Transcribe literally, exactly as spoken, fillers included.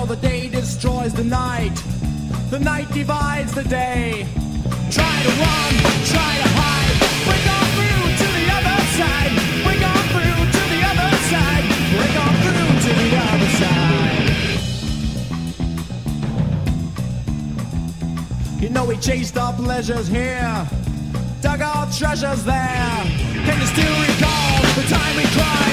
the day destroys the night. The night divides the day. Try to run, try to hide. We're gone through to the other side. We're gone through to the other side. We're gone through to the other side. You know we chased our pleasures here, dug our treasures there. Can you still recall the time we cried?